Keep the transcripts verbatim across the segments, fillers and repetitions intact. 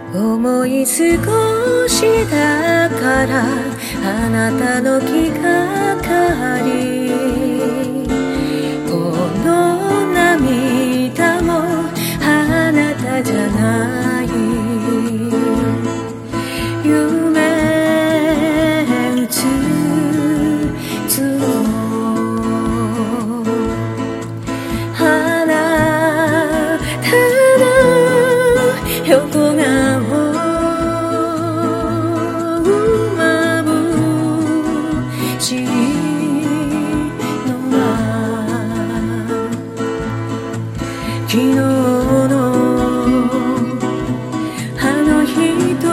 思い少しだからあなたの気がかり、この涙もあなたじゃない、夢うつつのあなたの横顔昨日のあの日と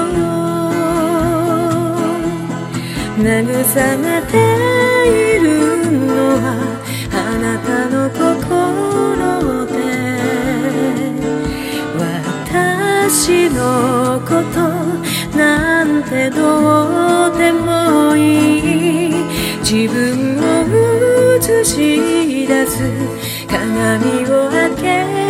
慰めているのはあなたの心で、私のことなんてどうでもいい、自分を映し出す鏡を開け